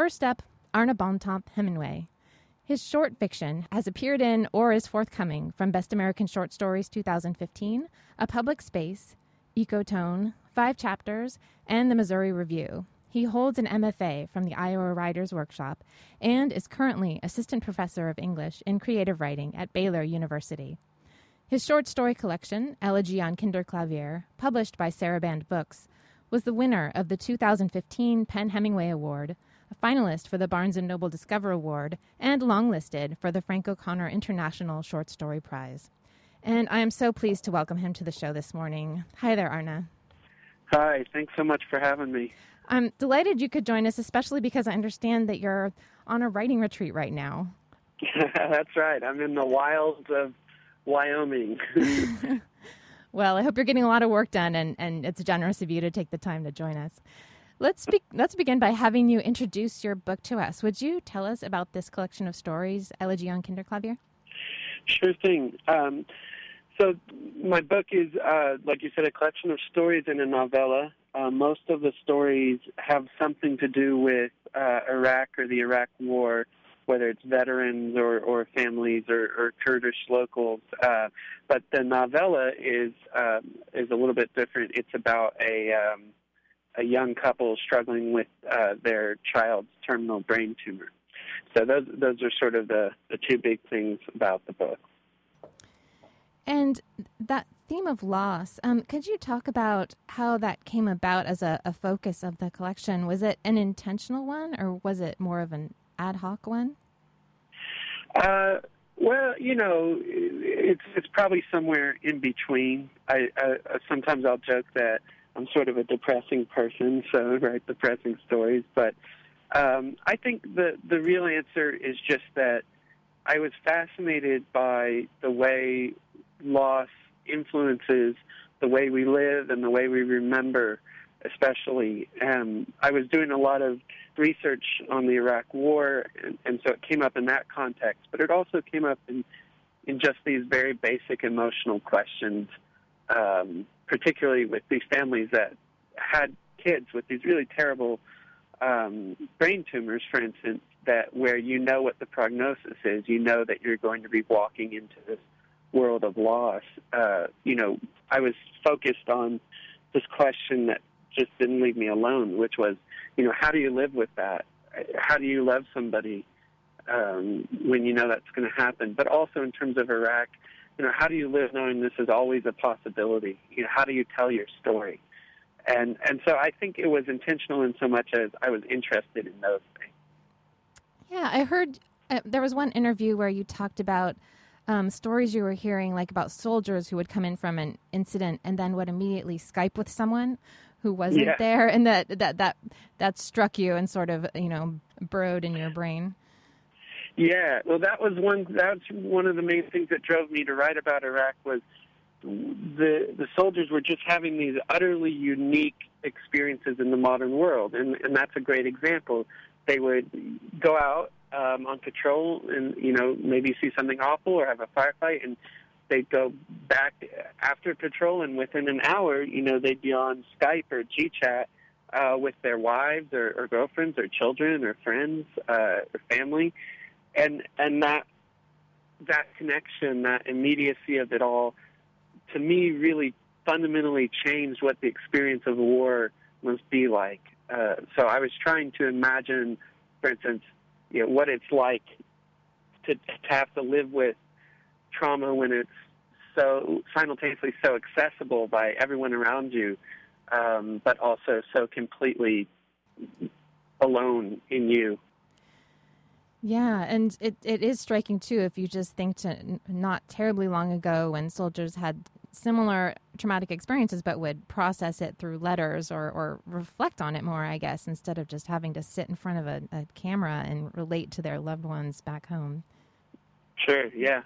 First up, Arne Bontemps Hemingway. His short fiction has appeared in or is forthcoming from Best American Short Stories 2015, A Public Space, Ecotone, 5 Chapters, and the Missouri Review. He holds an MFA from the Iowa Writers Workshop and is currently assistant professor of English in creative writing at Baylor University. His short story collection, Elegy on Kinderklavier, published by Saraband Books, was the winner of the 2015 Penn Hemingway Award, a finalist for the Barnes & Noble Discover Award, and longlisted for the Frank O'Connor International Short Story Prize. And I am so pleased to welcome him to the show this morning. Hi there, Arne. Hi, thanks so much for having me. I'm delighted you could join us, especially because I understand that you're on a writing retreat right now. That's right. I'm in the wilds of Wyoming. Well, I hope you're getting a lot of work done, and it's generous of you to take the time to join us. Let's begin by having you introduce your book to us. Would you tell us about this collection of stories, Elegy on Kinderklavier? Sure thing. So my book is, like you said, a collection of stories in a novella. Most of the stories have something to do with Iraq or the Iraq War, whether it's veterans or families or Kurdish locals. But the novella is a little bit different. It's about a young couple struggling with their child's terminal brain tumor. So those are sort of the two big things about the book. And that theme of loss, could you talk about how that came about as a focus of the collection? Was it an intentional one, or was it more of an ad hoc one? Well, it's probably somewhere in between. I sometimes I'll joke that I'm sort of a depressing person, so write depressing stories. But I think the real answer is just that I was fascinated by the way loss influences the way we live and the way we remember, especially. I was doing a lot of research on the Iraq War, and so it came up in that context. But it also came up in just these very basic emotional questions, particularly with these families that had kids with these really terrible brain tumors, for instance, where you know what the prognosis is. You know that you're going to be walking into this world of loss. I was focused on this question that just didn't leave me alone, which was, how do you live with that? How do you love somebody when you know that's going to happen? But also in terms of Iraq, how do you live knowing this is always a possibility? How do you tell your story? And so I think it was intentional in so much as I was interested in those things. Yeah, I heard there was one interview where you talked about stories you were hearing, like about soldiers who would come in from an incident and then would immediately Skype with someone who wasn't there, and that struck you and sort of burrowed in your brain. Yeah, well, that's one of the main things that drove me to write about Iraq was the soldiers were just having these utterly unique experiences in the modern world, and that's a great example. They would go out on patrol and, maybe see something awful or have a firefight, and they'd go back after patrol, and within an hour, they'd be on Skype or GChat with their wives or girlfriends or children or friends or family. And that connection, that immediacy of it all, to me, really fundamentally changed what the experience of war must be like. So I was trying to imagine, for instance, what it's like to have to live with trauma when it's so simultaneously so accessible by everyone around you, but also so completely alone in you. Yeah, and it is striking, too, if you just think to not terribly long ago when soldiers had similar traumatic experiences but would process it through letters or reflect on it more, I guess, instead of just having to sit in front of a camera and relate to their loved ones back home. Sure, yeah.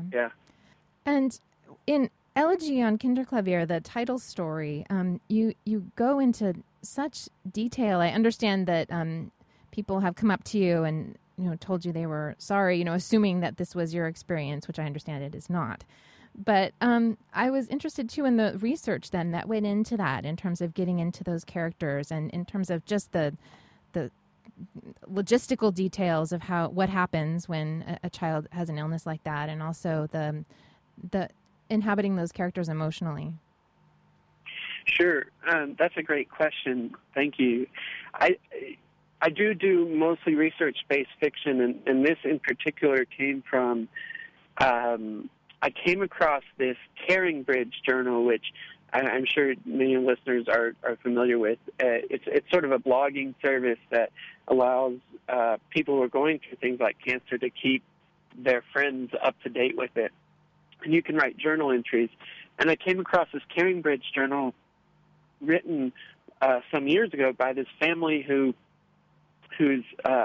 And in Elegy on Kinderklavier, the title story, you go into such detail. I understand that people have come up to you and told you they were sorry, assuming that this was your experience, which I understand it is not. But I was interested, too, in the research then that went into that in terms of getting into those characters and in terms of just the logistical details of what happens when a child has an illness like that, and also the inhabiting those characters emotionally? Sure. That's a great question. Thank you. I do mostly research-based fiction, and this in particular came from, I came across this CaringBridge journal, which I'm sure many listeners are familiar with. It's sort of a blogging service that allows people who are going through things like cancer to keep their friends up to date with it. And you can write journal entries. And I came across this CaringBridge journal written some years ago by this family whose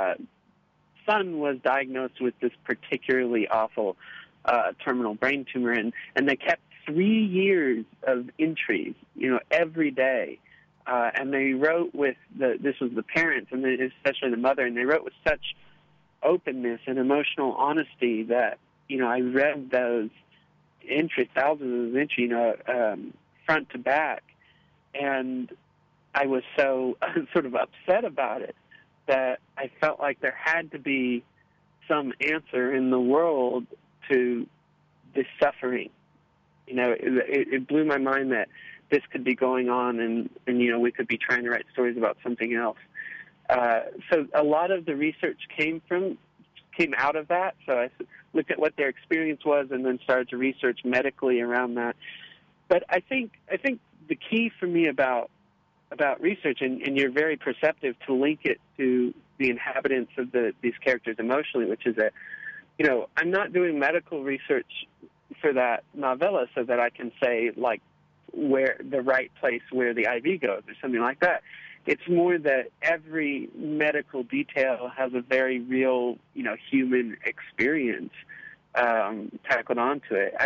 son was diagnosed with this particularly awful terminal brain tumor, and they kept 3 years of entries, every day. And they wrote with this was the parents, and especially the mother, and they wrote with such openness and emotional honesty that, I read those entries, thousands of entries, front to back. And I was so sort of upset about it that I felt like there had to be some answer in the world to this suffering. It blew my mind that this could be going on, and we could be trying to write stories about something else. So a lot of the research came out of that. So I looked at what their experience was, and then started to research medically around that. But I think the key for me about research, and you're very perceptive to link it to the inhabitants of these characters emotionally, which is that, I'm not doing medical research for that novella so that I can say, like, where the right place where the IV goes or something like that. It's more that every medical detail has a very real, human experience tacked onto it.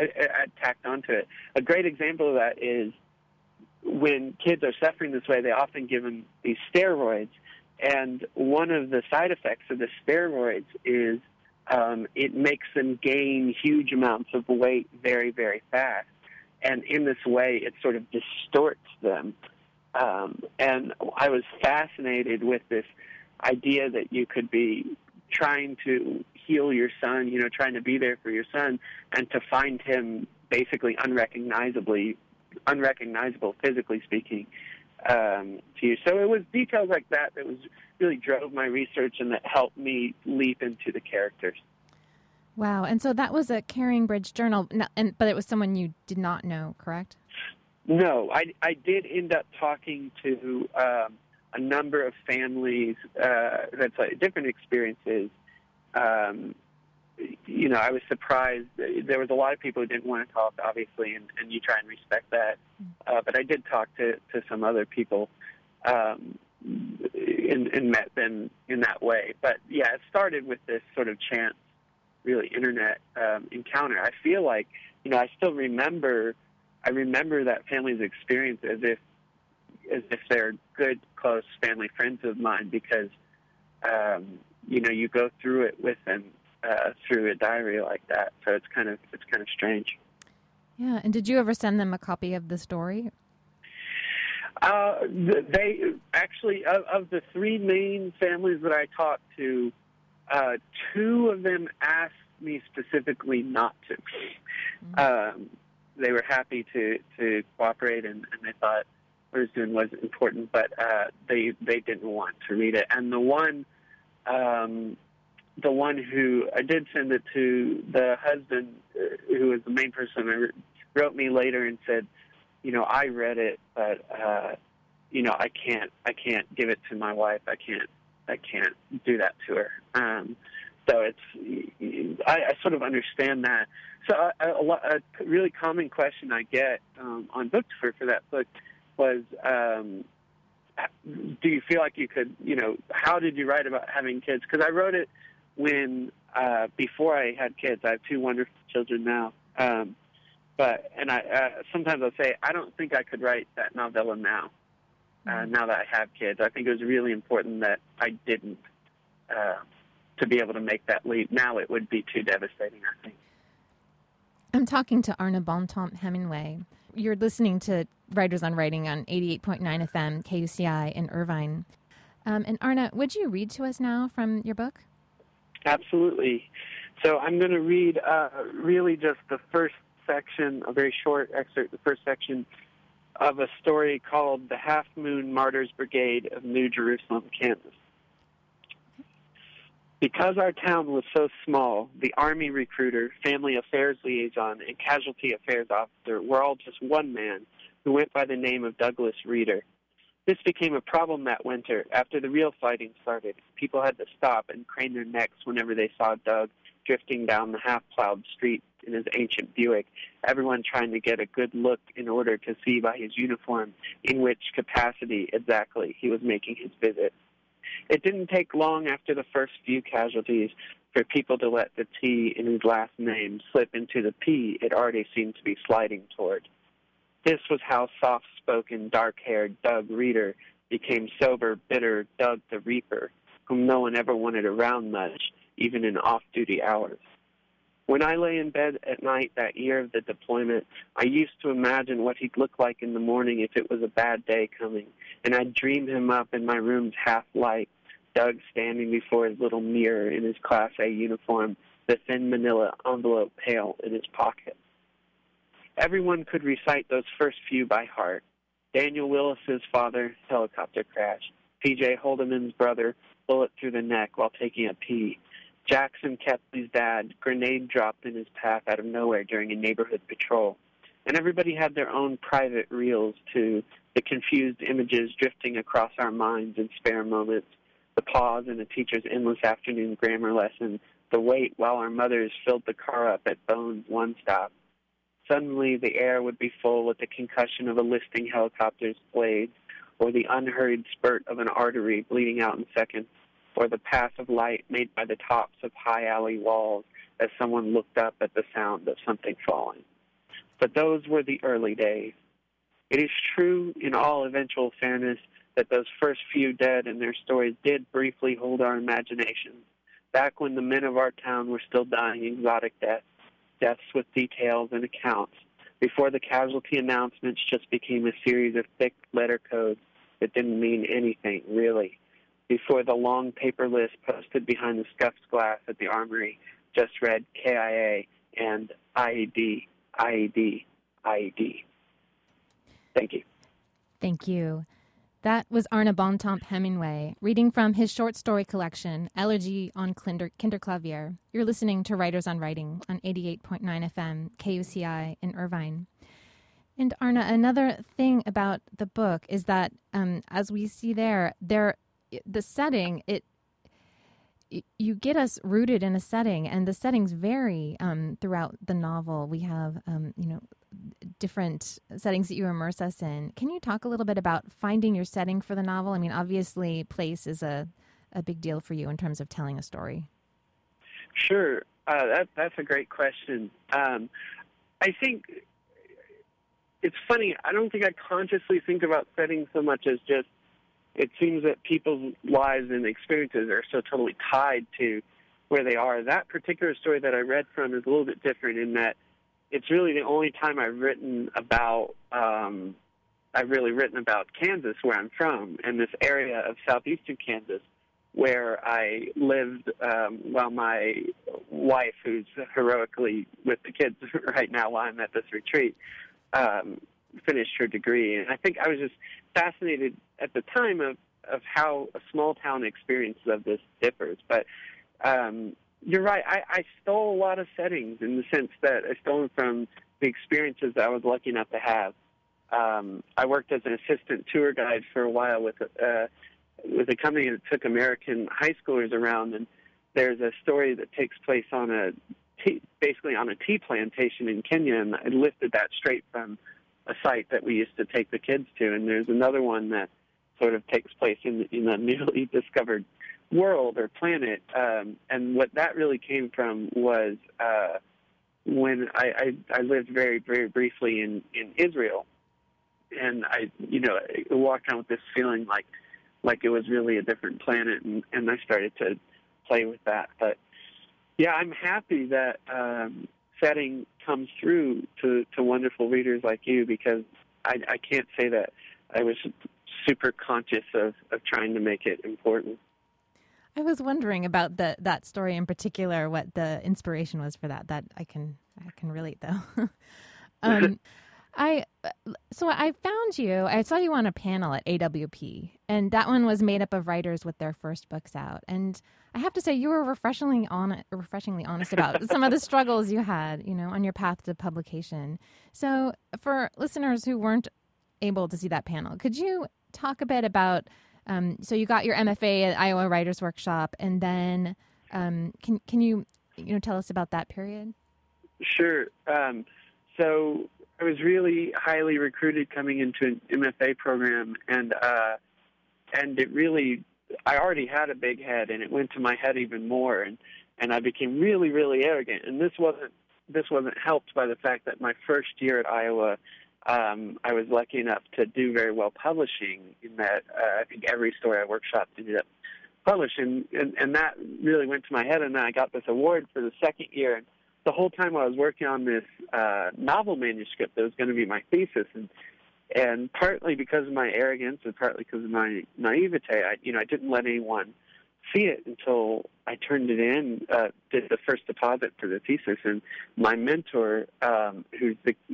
A great example of that is when kids are suffering this way, they often give them these steroids, and one of the side effects of the steroids is it makes them gain huge amounts of weight very, very fast. And in this way, it sort of distorts them. And I was fascinated with this idea that you could be trying to heal your son, trying to be there for your son, and to find him basically unrecognizable, physically speaking, to you. So it was details like that was really drove my research and that helped me leap into the characters. Wow. And so that was a CaringBridge journal, but it was someone you did not know, correct? No, I did end up talking to a number of families that's different experiences. I was surprised. There was a lot of people who didn't want to talk, obviously, and you try and respect that. But I did talk to some other people and met them in that way. But, yeah, it started with this sort of chance, really, internet encounter. I feel like, I still remember that family's experience as if they're good, close family friends of mine, because, you go through it with them through a diary like that. So it's kind of strange. Yeah. And did you ever send them a copy of the story? They actually, of the three main families that I talked to, two of them asked me specifically not to. Mm-hmm. They were happy to cooperate, and they thought what I was doing was important, but they didn't want to read it. And the one who I did send it to, the husband, who was the main person, wrote me later and said, I read it, but I can't give it to my wife. I can't do that to her. So I sort of understand that. So a really common question I get on book tour for that book was, do you feel like you could, how did you write about having kids? Because I wrote it before I had kids. I have two wonderful children now. But sometimes I'll say, I don't think I could write that novella now, now that I have kids. I think it was really important that I didn't, to be able to make that leap. Now it would be too devastating, I think. I'm talking to Arne Bontemps Hemingway. You're listening to Writers on Writing on 88.9 FM, KUCI in Irvine. And Arna, would you read to us now from your book? Absolutely. So I'm going to read really just the first section, a very short excerpt, the first section of a story called The Half Moon Martyrs Brigade of New Jerusalem, Kansas. Because our town was so small, the Army recruiter, family affairs liaison, and casualty affairs officer were all just one man who went by the name of Douglas Reeder. This became a problem that winter after the real fighting started. People had to stop and crane their necks whenever they saw Doug drifting down the half-plowed street in his ancient Buick, everyone trying to get a good look in order to see by his uniform in which capacity exactly he was making his visit. It didn't take long after the first few casualties for people to let the T in his last name slip into the P it already seemed to be sliding toward. This was how soft-spoken, dark-haired Doug Reeder became sober, bitter Doug the Reaper, whom no one ever wanted around much, even in off-duty hours. When I lay in bed at night that year of the deployment, I used to imagine what he'd look like in the morning if it was a bad day coming, and I'd dream him up in my room's half-light, Doug standing before his little mirror in his Class A uniform, the thin manila envelope pail in his pocket. Everyone could recite those first few by heart. Daniel Willis's father, helicopter crash. P.J. Holdeman's brother, bullet through the neck while taking a pee. Jackson Kepley's dad, grenade dropped in his path out of nowhere during a neighborhood patrol. And everybody had their own private reels to the confused images drifting across our minds in spare moments, the pause in a teacher's endless afternoon grammar lesson, the wait while our mothers filled the car up at Bones One Stop. Suddenly the air would be full with the concussion of a listing helicopter's blades, or the unhurried spurt of an artery bleeding out in seconds, or the path of light made by the tops of high alley walls as someone looked up at the sound of something falling. But those were the early days. It is true, in all eventual fairness, that those first few dead and their stories did briefly hold our imaginations, back when the men of our town were still dying exotic deaths, deaths with details and accounts, before the casualty announcements just became a series of thick letter codes that didn't mean anything, really, before the long paper list posted behind the scuffed glass at the armory just read KIA and IED, IED, IED. Thank you. Thank you. That was Arna Bontemps Hemingway, reading from his short story collection, Elegy on Kinderklavier. You're listening to Writers on Writing on 88.9 FM, KUCI in Irvine. And Arna, another thing about the book is that, as we see there, the setting, you get us rooted in a setting, and the settings vary throughout the novel. We have, different settings that you immerse us in. Can you talk a little bit about finding your setting for the novel? I mean, obviously, place is a big deal for you in terms of telling a story. Sure. That's a great question. I think it's funny. I don't think I consciously think about settings so much as just it seems that people's lives and experiences are so totally tied to where they are. That particular story that I read from is a little bit different in that it's really the only time I've written about Kansas, where I'm from, and this area of southeastern Kansas, where I lived while my wife, who's heroically with the kids right now while I'm at this retreat, finished her degree. And I think I was just fascinated at the time of how a small town experience of this differs. But you're right. I stole a lot of settings in the sense that I stole them from the experiences that I was lucky enough to have. I worked as an assistant tour guide for a while with a company that took American high schoolers around, and there's a story that takes place on basically on a tea plantation in Kenya, and I lifted that straight from a site that we used to take the kids to. And there's another one that sort of takes place in a newly discovered world or planet, and what that really came from was when I lived very, very briefly in Israel, and I walked around with this feeling like it was really a different planet, and I started to play with that. But yeah, I'm happy that setting comes through to wonderful readers like you, because I can't say that I was super conscious of trying to make it important. I was wondering about that story in particular, what the inspiration was for that. That I can relate though. I found you. I saw you on a panel at AWP, and that one was made up of writers with their first books out. And I have to say, you were refreshingly honest about some of the struggles you had, on your path to publication. So, for listeners who weren't able to see that panel, could you talk a bit about? So you got your MFA at Iowa Writers Workshop, and then can you tell us about that period? Sure. So I was really highly recruited coming into an MFA program, and it really, I already had a big head, and it went to my head even more, and I became really, really arrogant. And this wasn't helped by the fact that my first year at Iowa, I was lucky enough to do very well publishing, in that I think every story I workshopped ended up published, and that really went to my head, and then I got this award for the second year. And the whole time I was working on this novel manuscript that was going to be my thesis, and partly because of my arrogance and partly because of my naivete, I didn't let anyone see it until I turned it in, did the first deposit for the thesis, and my mentor, who's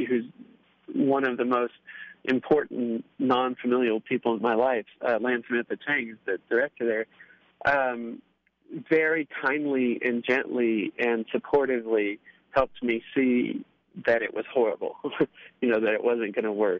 one of the most important non-familial people in my life, Lance Samantha Chang, is the director there, very kindly and gently and supportively helped me see that it was horrible, that it wasn't going to work.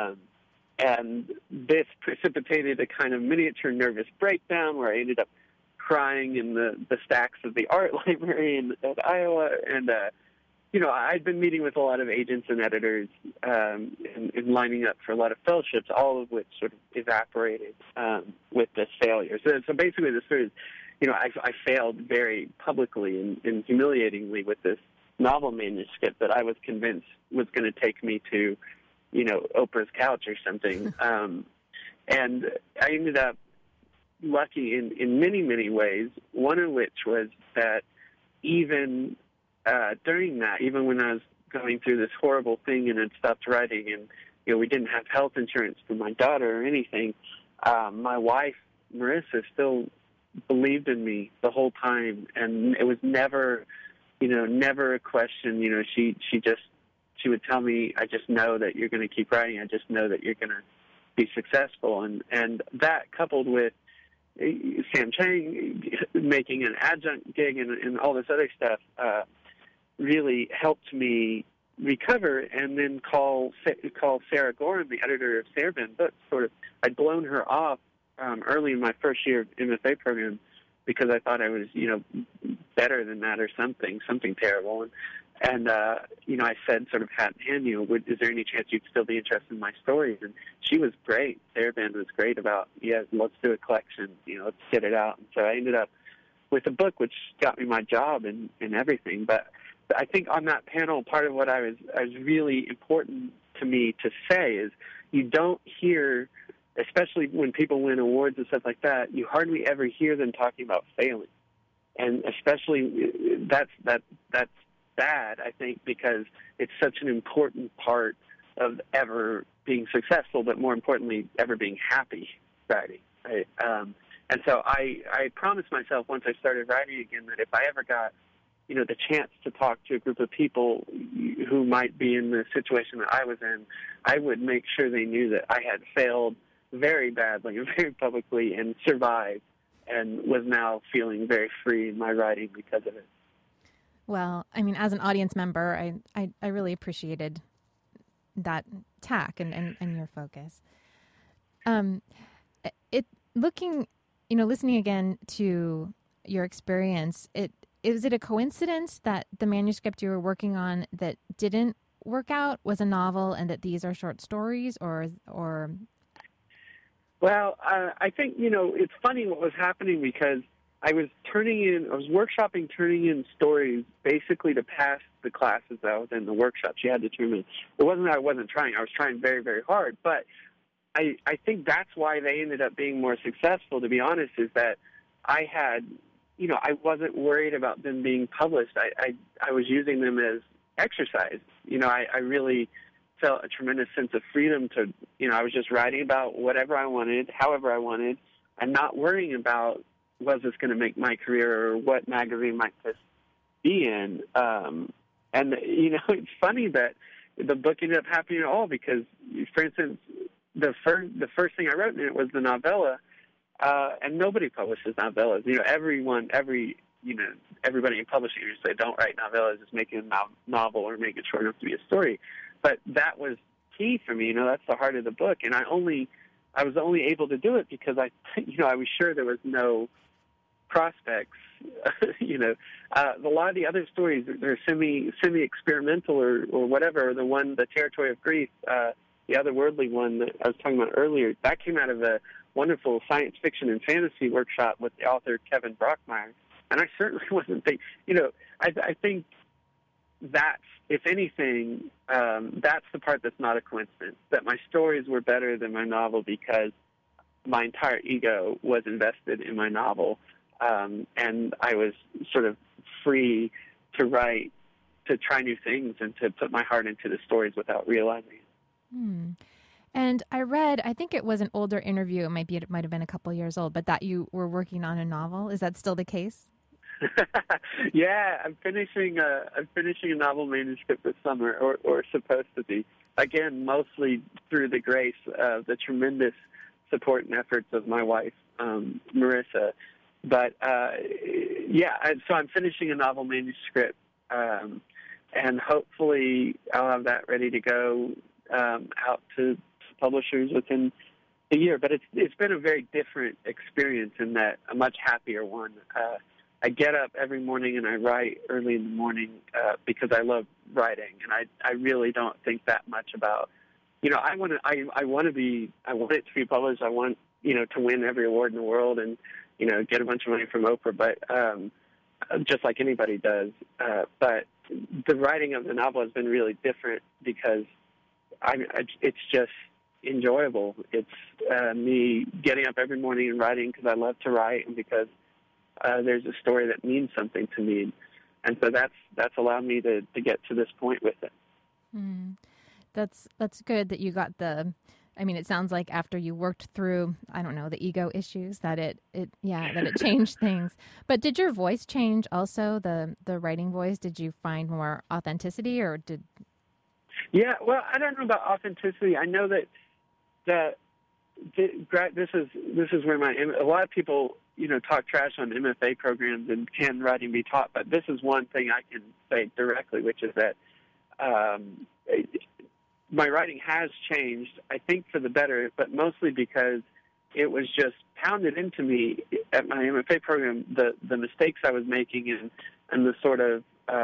And this precipitated a kind of miniature nervous breakdown where I ended up crying in the stacks of the art library at Iowa, and I'd been meeting with a lot of agents and editors and lining up for a lot of fellowships, all of which sort of evaporated with this failure. So basically the story is, I failed very publicly and humiliatingly with this novel manuscript that I was convinced was going to take me to, Oprah's couch or something. And I ended up lucky in many, many ways, one of which was that even during that, even when I was going through this horrible thing and had stopped writing and, we didn't have health insurance for my daughter or anything, my wife, Marissa, still believed in me the whole time. And it was never, never a question. She would tell me, I just know that you're going to keep writing. I just know that you're going to be successful. And that, coupled with Sam Chang making an adjunct gig and all this other stuff, really helped me recover, and then call Sarah Gorin, the editor of Saraband Books. I'd blown her off early in my first year of MFA program because I thought I was, better than that or something terrible. And I said, sort of hat in hand, is there any chance you'd still be interested in my stories? And she was great. Saraband was great about, let's do a collection, let's get it out. And so I ended up with a book, which got me my job and everything. But I think on that panel, part of what I was really important to me to say is, you don't hear, especially when people win awards and stuff like that, you hardly ever hear them talking about failing. And especially that's bad, I think, because it's such an important part of ever being successful, but more importantly, ever being happy writing. Right? And so I promised myself once I started writing again that if I ever got the chance to talk to a group of people who might be in the situation that I was in, I would make sure they knew that I had failed very badly and very publicly and survived, and was now feeling very free in my writing because of it. Well, I mean, as an audience member, I really appreciated that tack and your focus. Listening again to your experience, is it a coincidence that the manuscript you were working on that didn't work out was a novel, and that these are short stories, or? Well, I think, it's funny what was happening, because I was workshopping turning in stories basically to pass the classes that I was in the workshop. You had to turn in. It wasn't that I wasn't trying. I was trying very, very hard. But I think that's why they ended up being more successful, to be honest, is that I had, I wasn't worried about them being published. I was using them as exercise. I really felt a tremendous sense of freedom to, I was just writing about whatever I wanted, however I wanted, and not worrying about was this going to make my career or what magazine might this be in. And, it's funny that the book ended up happening at all because, for instance, the first thing I wrote in it was the novella, and nobody publishes novellas. Everybody in publishing would say, don't write novellas, just make it a novel or make it short enough to be a story. But that was key for me. That's the heart of the book. And I was only able to do it because I was sure there was no prospects. A lot of the other stories, they're semi-experimental or whatever. The Territory of Grief, the otherworldly one that I was talking about earlier, that came out of a wonderful science fiction and fantasy workshop with the author Kevin Brockmeyer. And I certainly wasn't thinking, I think that's, if anything, that's the part that's not a coincidence, that my stories were better than my novel because my entire ego was invested in my novel. And I was sort of free to write, to try new things, and to put my heart into the stories without realizing it. And I read, I think it was an older interview, it might have been a couple years old, but that you were working on a novel. Is that still the case? Yeah, I'm finishing a novel manuscript this summer, or supposed to be. Again, mostly through the grace of the tremendous support and efforts of my wife, Marissa. But so I'm finishing a novel manuscript, and hopefully I'll have that ready to go out to publishers within a year. But it's been a very different experience in that a much happier one. I get up every morning and I write early in the morning because I love writing, and I really don't think that much about. I want it to be published. I want to win every award in the world and get a bunch of money from Oprah, but just like anybody does. But the writing of the novel has been really different because it's just enjoyable. It's me getting up every morning and writing because I love to write and because there's a story that means something to me. And so that's allowed me to get to this point with it. That's good that you got it sounds like after you worked through, the ego issues that it changed things. But did your voice change also, the writing voice? Did you find more authenticity or did? Yeah, well, I don't know about authenticity. I know that this is where a lot of people, talk trash on MFA programs and can writing be taught, but this is one thing I can say directly, which is that my writing has changed, I think, for the better, but mostly because it was just pounded into me at my MFA program, the mistakes I was making and the sort of,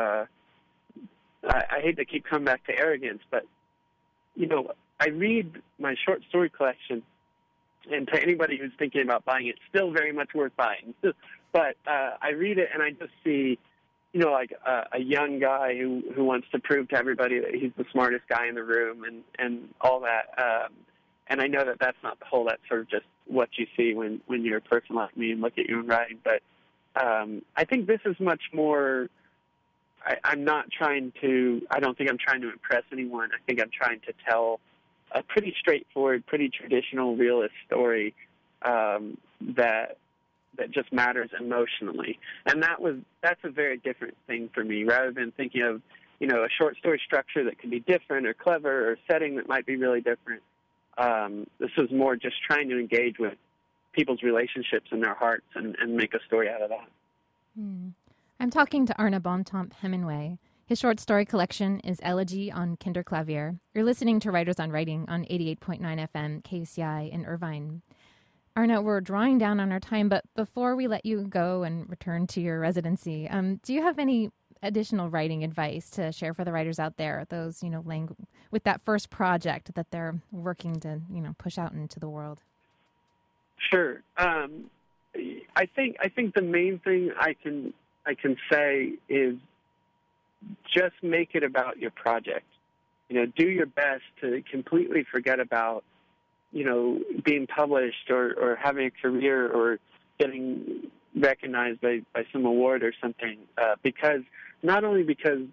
I hate to keep coming back to arrogance, but, I read my short story collection, and to anybody who's thinking about buying it, still very much worth buying. But I read it and I just see, a young guy who wants to prove to everybody that he's the smartest guy in the room and all that. And I know that that's not the whole. That's sort of just what you see when you're a person like me and look at you in writing. But I think this is much more. I don't think I'm trying to impress anyone. I think I'm trying to tell a pretty straightforward, pretty traditional, realist story that just matters emotionally. And that's a very different thing for me. Rather than thinking of, a short story structure that can be different or clever or a setting that might be really different, this was more just trying to engage with people's relationships and their hearts and make a story out of that. I'm talking to Arne Bontemps Hemingway. His short story collection is Elegy on Kinderklavier. You're listening to Writers on Writing on 88.9 FM KUCI in Irvine. Arne, we're drawing down on our time, but before we let you go and return to your residency, do you have any additional writing advice to share for the writers out there, those, with that first project that they're working to, push out into the world? Sure. I think the main thing I can say is just make it about your project. Do your best to completely forget about, being published or having a career or getting recognized by some award or something, because not only because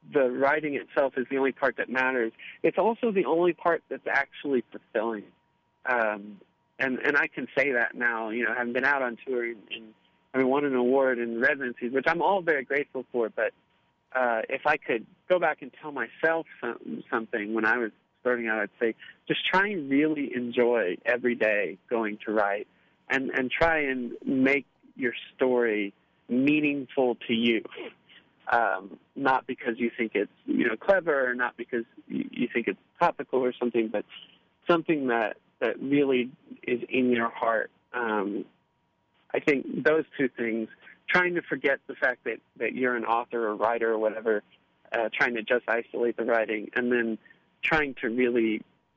the writing itself is the only part that matters, it's also the only part that's actually fulfilling. And I can say that now, having been out on tour and having won an award in residencies, which I'm all very grateful for. But if I could go back and tell myself something when I was starting out, I'd say just try and really enjoy every day going to write, and try and make your story meaningful to you. Not because you think it's clever, or not because you think it's topical or something, but something that really is in your heart. I think those two things, trying to forget the fact that you're an author or writer or whatever, trying to just isolate the writing, and then trying to really,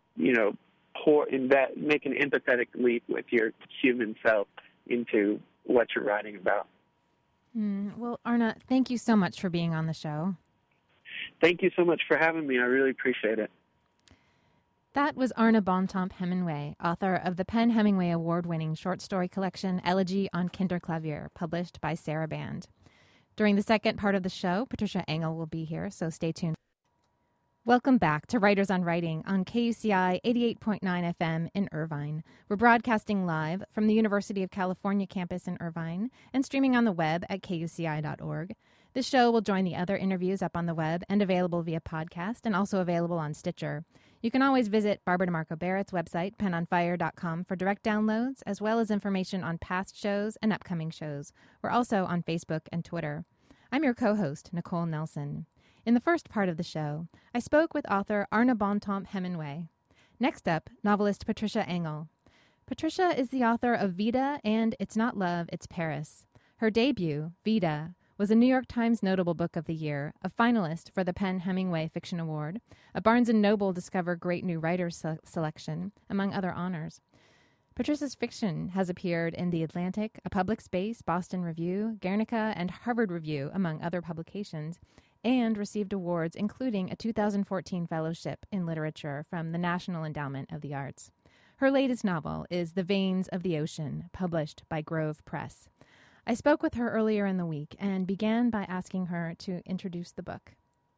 make an empathetic leap with your human self into what you're writing about. Well, Arne, thank you so much for being on the show. Thank you so much for having me. I really appreciate it. That was Arne Bontemps Hemingway, author of the PEN/Hemingway Award-winning short story collection Elegy on Kinderklavier, published by Sarah Band. During the second part of the show, Patricia Engel will be here, so stay tuned. Welcome back to Writers on Writing on KUCI 88.9 FM in Irvine. We're broadcasting live from the University of California campus in Irvine and streaming on the web at kuci.org. This show will join the other interviews up on the web and available via podcast, and also available on Stitcher. You can always visit Barbara DeMarco Barrett's website, penonfire.com, for direct downloads, as well as information on past shows and upcoming shows. We're also on Facebook and Twitter. I'm your co-host, Nicole Nelson. In the first part of the show, I spoke with author Arne Bontemps Hemingway. Next up, novelist Patricia Engel. Patricia is the author of Vida and It's Not Love, It's Paris. Her debut, Vida, was a New York Times Notable Book of the Year, a finalist for the PEN/Hemingway Fiction Award, a Barnes & Noble Discover Great New Writers selection, among other honors. Patricia's fiction has appeared in The Atlantic, A Public Space, Boston Review, Guernica, and Harvard Review, among other publications, and received awards including a 2014 fellowship in literature from the National Endowment of the Arts. Her latest novel is The Veins of the Ocean, published by Grove Press. I spoke with her earlier in the week and began by asking her to introduce the book.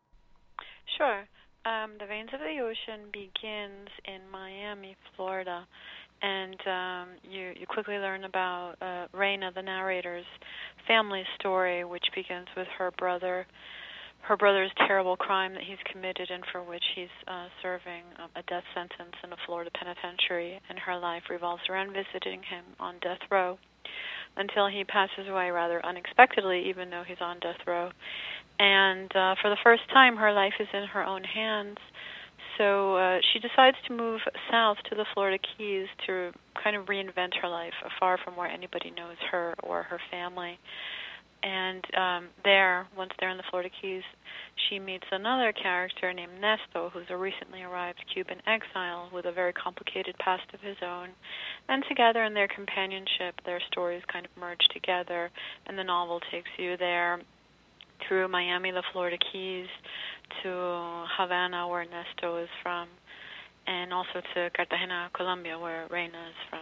Sure. The Veins of the Ocean begins in Miami, Florida, and you quickly learn about Raina, the narrator's family story, which begins with her brother's terrible crime that he's committed and for which he's serving a death sentence in a Florida penitentiary, and her life revolves around visiting him on death row until he passes away rather unexpectedly, even though he's on death row. And for the first time, her life is in her own hands. So she decides to move south to the Florida Keys to kind of reinvent her life, far from where anybody knows her or her family. And once they're in the Florida Keys, she meets another character named Nesto, who's a recently arrived Cuban exile with a very complicated past of his own. And together in their companionship, their stories kind of merge together, and the novel takes you there through Miami, the Florida Keys, to Havana, where Nesto is from, and also to Cartagena, Colombia, where Raina is from.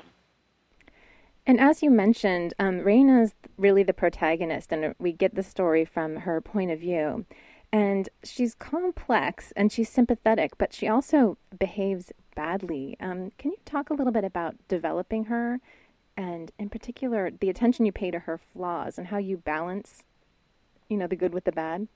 And as you mentioned, Raina is really the protagonist, and we get the story from her point of view. And she's complex and she's sympathetic, but she also behaves badly. Can you talk a little bit about developing her, and in particular, the attention you pay to her flaws and how you balance, the good with the bad?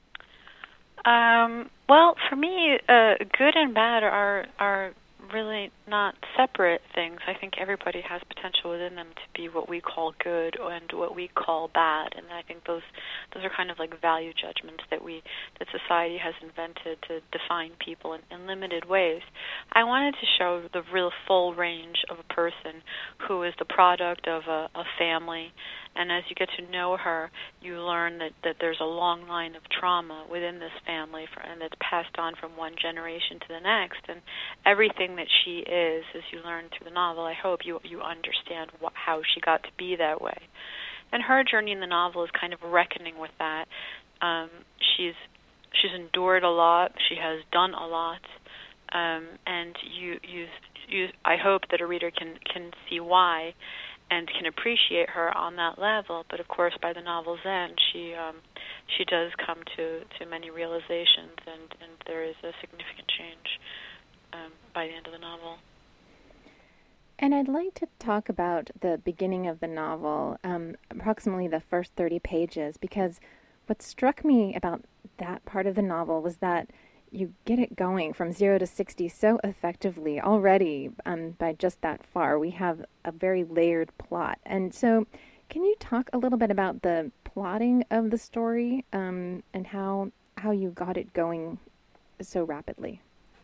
Well, for me, good and bad are really not separate things. I think everybody has potential within them to be what we call good and what we call bad, and I think those are kind of like value judgments that society has invented to define people in limited ways. I wanted to show the real full range of a person who is the product of a family, and as you get to know her, you learn that there's a long line of trauma within this family, and that's passed on from one generation to the next. And everything that she is, as you learn through the novel, I hope you understand how she got to be that way. And her journey in the novel is kind of reckoning with that. She's endured a lot. She has done a lot, and I hope that a reader can see why and can appreciate her on that level. But of course, by the novel's end, she she does come to many realizations, and there is a significant change by the end of the novel. And I'd like to talk about the beginning of the novel, approximately the first 30 pages, because what struck me about that part of the novel was that you get it going from 0 to 60 so effectively already. By just that far, we have a very layered plot. And so can you talk a little bit about the plotting of the story and how you got it going so rapidly?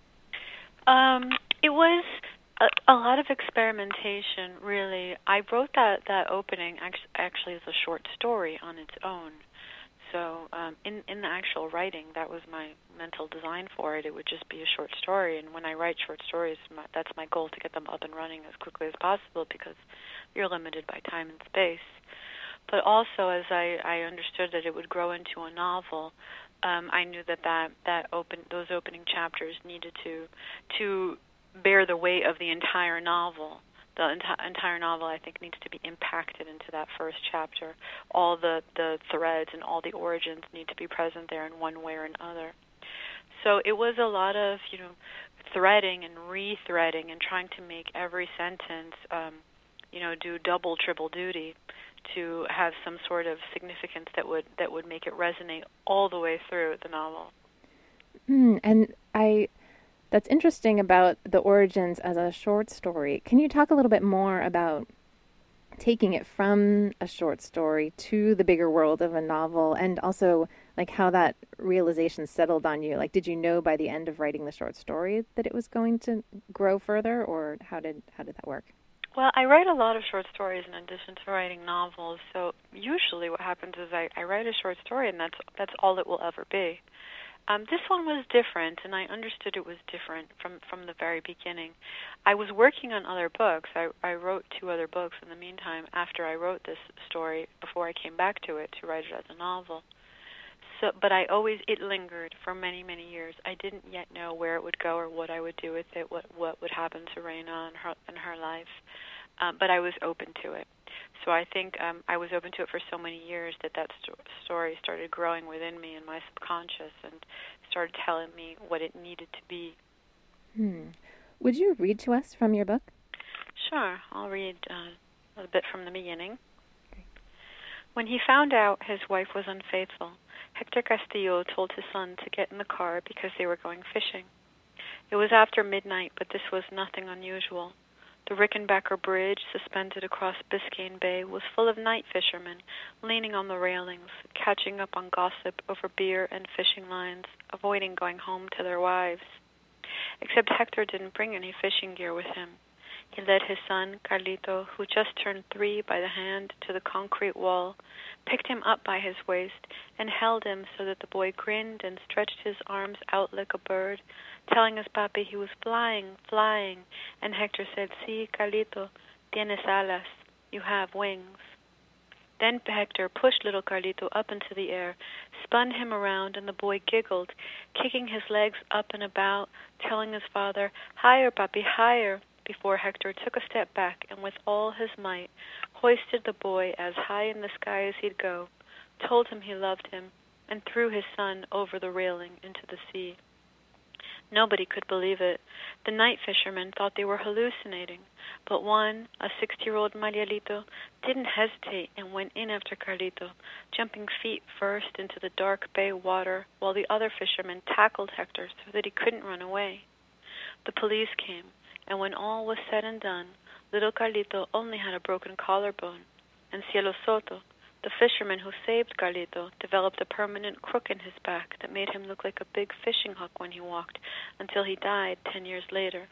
It was a lot of experimentation, really. I wrote that opening actually as a short story on its own. So in the actual writing, that was my mental design for it. It would just be a short story. And when I write short stories, that's my goal, to get them up and running as quickly as possible, because you're limited by time and space. But also, as I understood that it would grow into a novel, I knew those opening chapters needed to bear the weight of the entire novel. The entire novel, I think, needs to be impacted into that first chapter. All the threads and all the origins need to be present there in one way or another. So it was a lot of, threading and re-threading and trying to make every sentence, do double, triple duty to have some sort of significance that would make it resonate all the way through the novel. That's interesting about the origins as a short story. Can you talk a little bit more about taking it from a short story to the bigger world of a novel, and also like how that realization settled on you? Like, did you know by the end of writing the short story that it was going to grow further, or how did that work? Well, I write a lot of short stories in addition to writing novels. So usually what happens is I write a short story, and that's all it will ever be. This one was different, and I understood it was different from the very beginning. I was working on other books. I wrote 2 other books in the meantime after I wrote this story, before I came back to it to write it as a novel. But it lingered for many, many years. I didn't yet know where it would go or what I would do with it, what would happen to Raina and her life. But I was open to it. So I think I was open to it for so many years that story started growing within me in my subconscious and started telling me what it needed to be. Would you read to us from your book? Sure. I'll read a bit from the beginning. Okay. When he found out his wife was unfaithful, Hector Castillo told his son to get in the car because they were going fishing. It was after midnight, but this was nothing unusual. The Rickenbacker Bridge, suspended across Biscayne Bay, was full of night fishermen, leaning on the railings, catching up on gossip over beer and fishing lines, avoiding going home to their wives. Except Hector didn't bring any fishing gear with him. He led his son, Carlito, who just turned 3, by the hand to the concrete wall, picked him up by his waist, and held him so that the boy grinned and stretched his arms out like a bird, telling his papi he was flying, and Hector said, "Sí, Carlito, tienes alas, you have wings." Then Hector pushed little Carlito up into the air, spun him around, and the boy giggled, kicking his legs up and about, telling his father, "Higher, papi, higher," before Hector took a step back and with all his might hoisted the boy as high in the sky as he'd go, told him he loved him, and threw his son over the railing into the sea. Nobody could believe it. The night fishermen thought they were hallucinating, but one, a 6-year-old Marielito, didn't hesitate and went in after Carlito, jumping feet first into the dark bay water while the other fishermen tackled Hector so that he couldn't run away. The police came, and when all was said and done, little Carlito only had a broken collarbone, and Cielo Soto, the fisherman who saved Carlito, developed a permanent crook in his back that made him look like a big fishing hook when he walked, until he died 10 years later.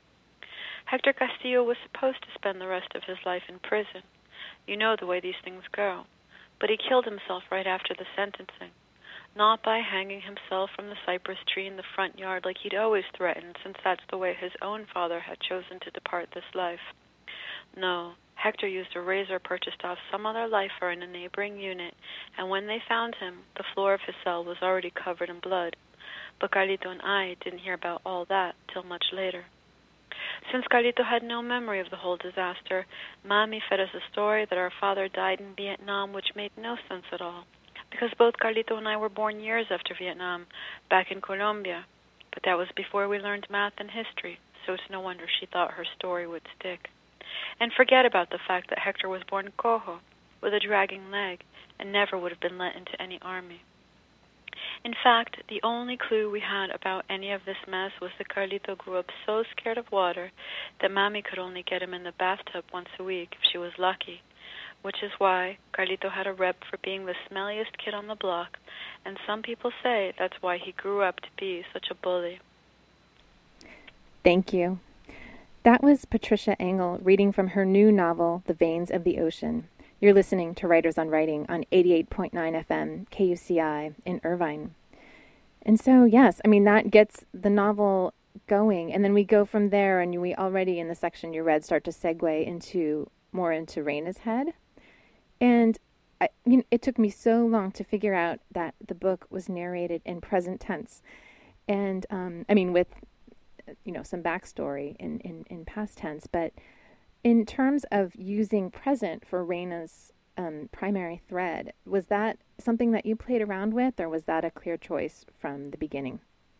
Hector Castillo was supposed to spend the rest of his life in prison. You know the way these things go. But he killed himself right after the sentencing. Not by hanging himself from the cypress tree in the front yard like he'd always threatened, since that's the way his own father had chosen to depart this life. No, Hector used a razor purchased off some other lifer in a neighboring unit, and when they found him, the floor of his cell was already covered in blood. But Carlito and I didn't hear about all that till much later. Since Carlito had no memory of the whole disaster, Mami fed us a story that our father died in Vietnam, which made no sense at all. because both Carlito and I were born years after Vietnam, back in Colombia. But that was before we learned math and history, so it's no wonder she thought her story would stick. And forget about the fact that Hector was born cojo, with a dragging leg, and never would have been let into any army. In fact, the only clue we had about any of this mess was that Carlito grew up so scared of water that Mommy could only get him in the bathtub once a week if she was lucky, which is why Carlito had a rep for being the smelliest kid on the block, and some people say that's why he grew up to be such a bully. Thank you. That was Patricia Engel reading from her new novel, The Veins of the Ocean. You're listening to Writers on Writing on 88.9 FM, KUCI in Irvine. And so, yes, I mean, that gets the novel going, and then we go from there, and we already, in the section you read, start to segue into Raina's head. And it took me so long to figure out that the book was narrated in present tense. And, with, some backstory in past tense, but in terms of using present for Raina's primary thread, was that something that you played around with, or was that a clear choice from the beginning?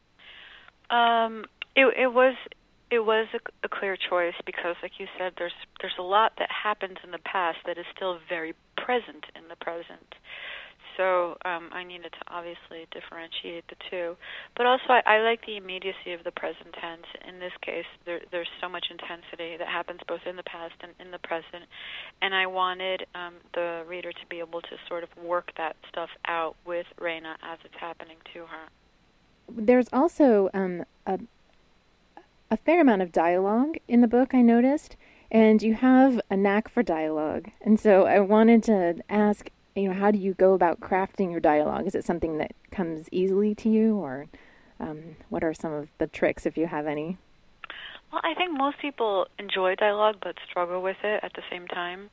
It was a clear choice because, like you said, there's a lot that happens in the past that is still very present in the present. So I needed to obviously differentiate the two. But also I like the immediacy of the present tense. In this case, there's so much intensity that happens both in the past and in the present. And I wanted the reader to be able to sort of work that stuff out with Raina as it's happening to her. There's also a fair amount of dialogue in the book, I noticed, and you have a knack for dialogue. And so I wanted to ask, how do you go about crafting your dialogue? Is it something that comes easily to you, or what are some of the tricks, if you have any? Well, I think most people enjoy dialogue but struggle with it at the same time.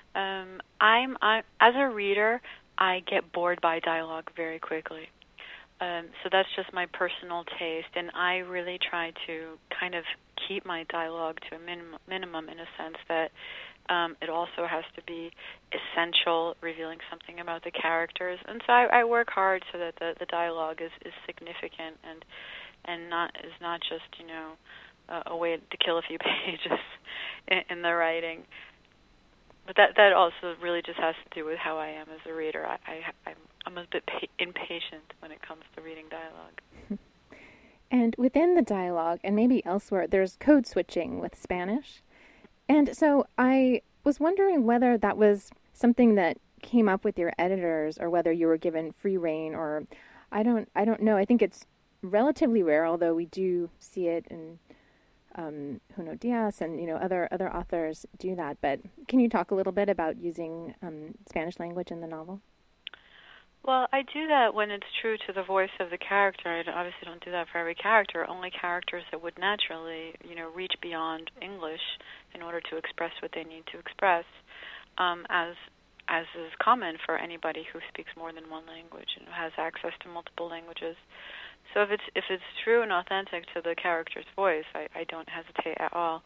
As a reader, I get bored by dialogue very quickly. So that's just my personal taste, and I really try to kind of keep my dialogue to a minimum in a sense that it also has to be essential, revealing something about the characters. And so I work hard so that the dialogue is significant and not just a way to kill a few pages in the writing. But that also really just has to do with how I am as a reader. I'm a bit impatient when it comes to reading dialogue. And within the dialogue, and maybe elsewhere, there's code switching with Spanish. And so I was wondering whether that was something that came up with your editors, or whether you were given free rein, or I don't know. I think it's relatively rare, although we do see it in Junot Díaz and other authors do that. But can you talk a little bit about using Spanish language in the novel? Well, I do that when it's true to the voice of the character. I obviously don't do that for every character. Only characters that would naturally, reach beyond English in order to express what they need to express, as is common for anybody who speaks more than one language and has access to multiple languages. So if it's true and authentic to the character's voice, I don't hesitate at all.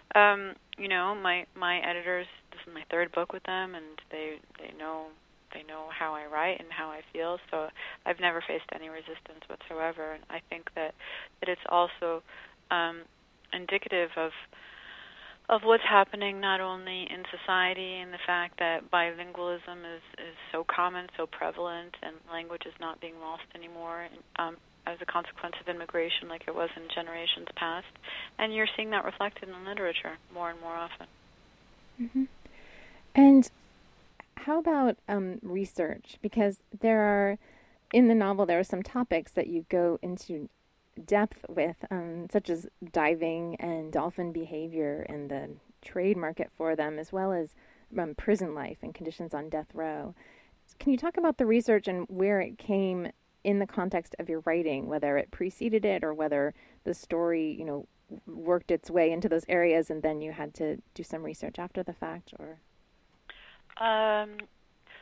My editors, this is my third book with them, and they know how I write and how I feel, so I've never faced any resistance whatsoever. And I think that it's also indicative of what's happening not only in society and the fact that bilingualism is so common, so prevalent, and language is not being lost anymore as a consequence of immigration like it was in generations past. And you're seeing that reflected in literature more and more often. Mm-hmm. And how about research? Because in the novel, there are some topics that you go into depth with, such as diving and dolphin behavior and the trade market for them, as well as prison life and conditions on death row. Can you talk about the research and where it came in the context of your writing, whether it preceded it or whether the story, worked its way into those areas and then you had to do some research after the fact, or?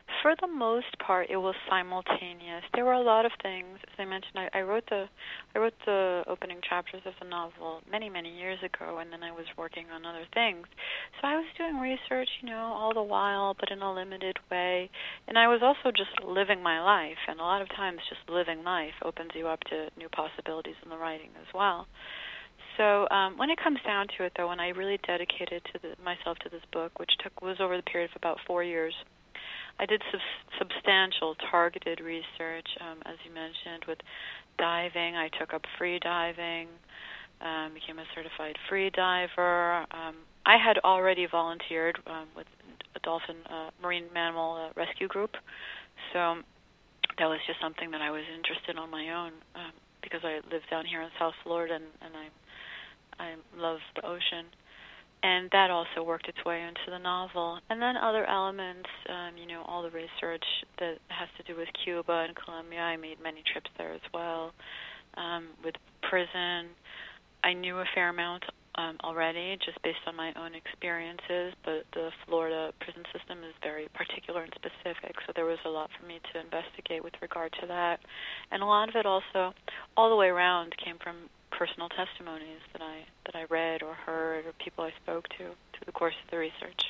For the most part, it was simultaneous. There were a lot of things. As I mentioned, I wrote the opening chapters of the novel many, many years ago, and then I was working on other things. So I was doing research, all the while, but in a limited way. And I was also just living my life, and a lot of times just living life opens you up to new possibilities in the writing as well. So when it comes down to it, though, when I really dedicated myself to this book, which was over the period of about 4 years, I did substantial targeted research, as you mentioned, with diving. I took up free diving, became a certified free diver. I had already volunteered with a dolphin marine mammal rescue group, so that was just something that I was interested in on my own because I live down here in South Florida and I love the ocean. And that also worked its way into the novel. And then other elements, all the research that has to do with Cuba and Colombia. I made many trips there as well. With prison, I knew a fair amount already, just based on my own experiences, but the Florida prison system is very particular and specific, so there was a lot for me to investigate with regard to that. And a lot of it also, all the way around, came from personal testimonies that I read or heard or people I spoke to through the course of the research.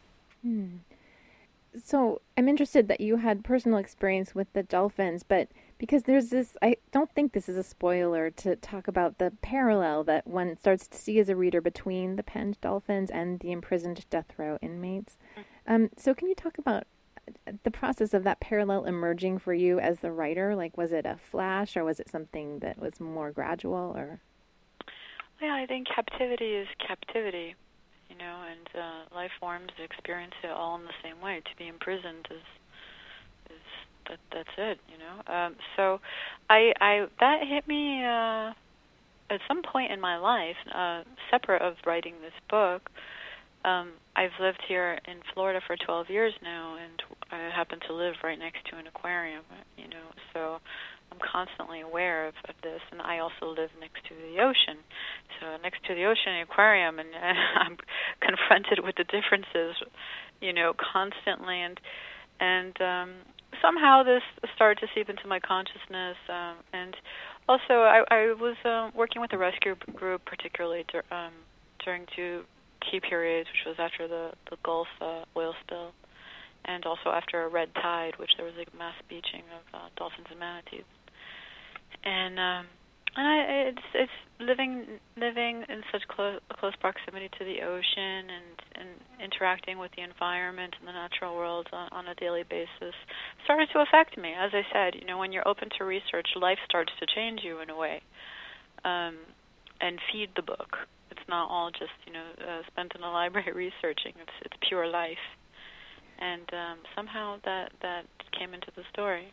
So I'm interested that you had personal experience with the dolphins, but because there's this, I don't think this is a spoiler to talk about the parallel that one starts to see as a reader between the penned dolphins and the imprisoned death row inmates. So can you talk about the process of that parallel emerging for you as the writer? Like, was it a flash, or was it something that was more gradual? Or yeah, I think captivity is captivity, and life forms experience it all in the same way. To be imprisoned that's it, So I that hit me at some point in my life, separate of writing this book. I've lived here in Florida for 12 years now, and I happen to live right next to an aquarium, so I'm constantly aware of this, and I also live next to the ocean. So next to the ocean, the aquarium, and I'm confronted with the differences, constantly, and somehow this started to seep into my consciousness, and also I was working with a rescue group, particularly during two key periods, which was after the Gulf oil spill, and also after a red tide, which there was a mass beaching of dolphins and manatees. And it's living in such close proximity to the ocean and interacting with the environment and the natural world on a daily basis started to affect me. As I said, when you're open to research, life starts to change you in a way, and feed the book. It's not all just spent in a library researching. It's pure life, and somehow that came into the story.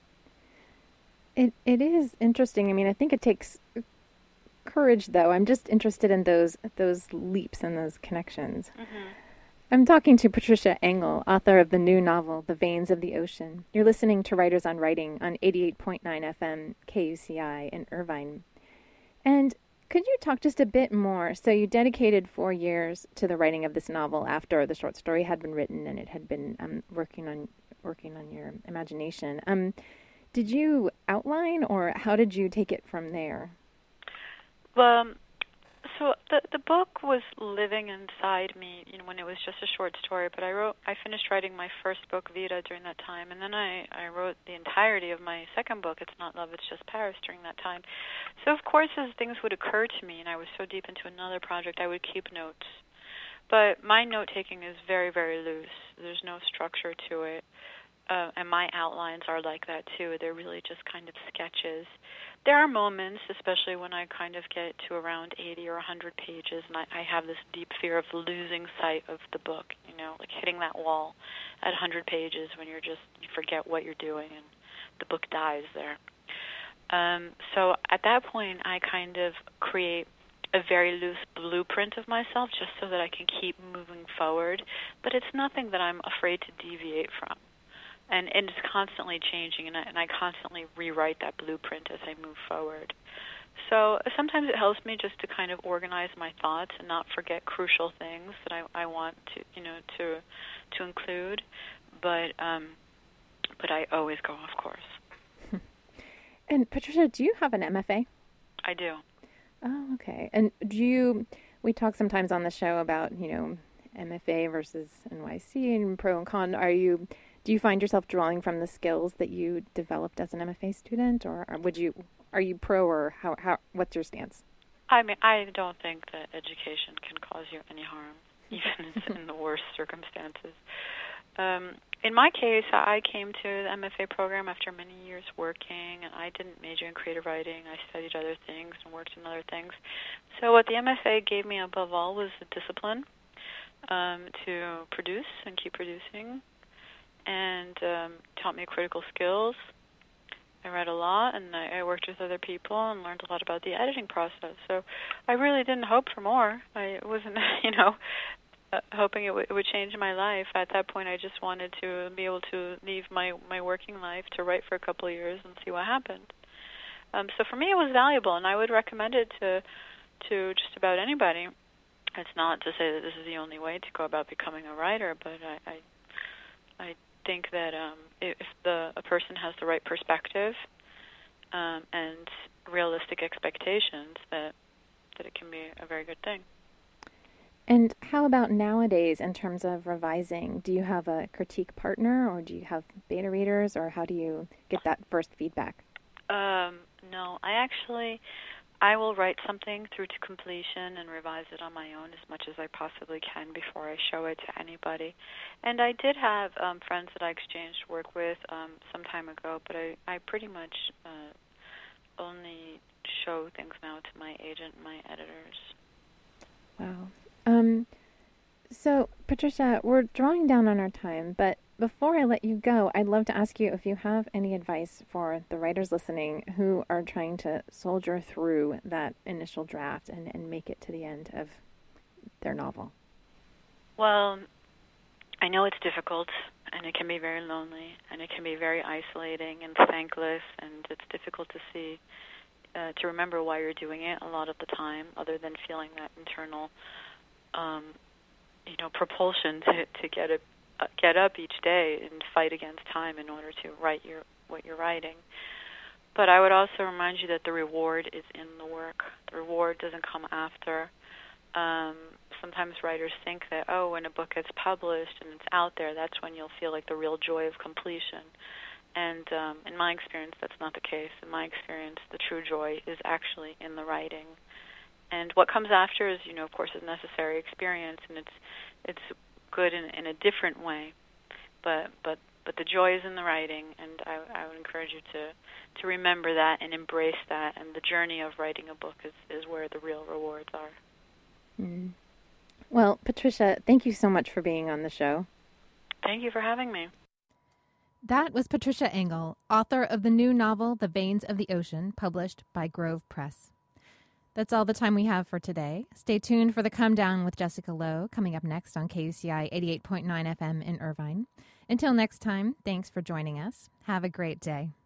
It is interesting. I mean, I think it takes courage, though. I'm just interested in those leaps and those connections. Mm-hmm. I'm talking to Patricia Engel, author of the new novel, The Veins of the Ocean. You're listening to Writers on Writing on 88.9 FM KUCI in Irvine. And could you talk just a bit more? So you dedicated 4 years to the writing of this novel after the short story had been written and it had been working on your imagination. Did you outline, or how did you take it from there? So the book was living inside me, when it was just a short story. But I finished writing my first book, Vita, during that time, and then I wrote the entirety of my second book, It's Not Love, It's Just Paris, during that time. So of course, as things would occur to me, and I was so deep into another project, I would keep notes. But my note-taking is very, very loose. There's no structure to it. And my outlines are like that, too. They're really just kind of sketches. There are moments, especially when I kind of get to around 80 or 100 pages, and I have this deep fear of losing sight of the book, like hitting that wall at 100 pages when you forget what you're doing and the book dies there. So at that point, I kind of create a very loose blueprint of myself just so that I can keep moving forward. But it's nothing that I'm afraid to deviate from. And it's constantly changing, and I constantly rewrite that blueprint as I move forward. So sometimes it helps me just to kind of organize my thoughts and not forget crucial things that I want to include. But but I always go off course. And Patricia, do you have an MFA? I do. Oh, okay. And we talk sometimes on the show about, MFA versus NYC and pro and con. Do you find yourself drawing from the skills that you developed as an MFA student, or are you pro, or what's your stance? I mean, I don't think that education can cause you any harm, even in the worst circumstances. In my case, I came to the MFA program after many years working, and I didn't major in creative writing. I studied other things and worked in other things. So what the MFA gave me above all was the discipline to produce and keep producing, and taught me critical skills. I read a lot, and I worked with other people and learned a lot about the editing process. So I really didn't hope for more. I wasn't, hoping it would change my life. At that point, I just wanted to be able to leave my working life to write for a couple of years and see what happened. So for me, it was valuable, and I would recommend it to just about anybody. It's not to say that this is the only way to go about becoming a writer, but I think that if a person has the right perspective and realistic expectations, that it can be a very good thing. And how about nowadays in terms of revising? Do you have a critique partner, or do you have beta readers, or how do you get that first feedback? No, I will write something through to completion and revise it on my own as much as I possibly can before I show it to anybody. And I did have friends that I exchanged work with some time ago, but I pretty much only show things now to my agent and my editors. Wow. So, Patricia, we're drawing down on our time, but before I let you go, I'd love to ask you if you have any advice for the writers listening who are trying to soldier through that initial draft and make it to the end of their novel. Well, I know it's difficult, and it can be very lonely, and it can be very isolating and thankless, and it's difficult to see, to remember why you're doing it a lot of the time, other than feeling that internal propulsion to get up each day and fight against time in order to write what you're writing. But I would also remind you that the reward is in the work. The reward doesn't come after. Sometimes writers think that, when a book gets published and it's out there, that's when you'll feel like the real joy of completion. And in my experience, that's not the case. In my experience, the true joy is actually in the writing. And what comes after is, of course, a necessary experience, and it's good in a different way. But the joy is in the writing, and I would encourage you to remember that and embrace that. And the journey of writing a book is where the real rewards are. Mm. Well, Patricia, thank you so much for being on the show. Thank you for having me. That was Patricia Engel, author of the new novel, The Veins of the Ocean, published by Grove Press. That's all the time we have for today. Stay tuned for the Come Down with Jessica Lowe, coming up next on KUCI 88.9 FM in Irvine. Until next time, thanks for joining us. Have a great day.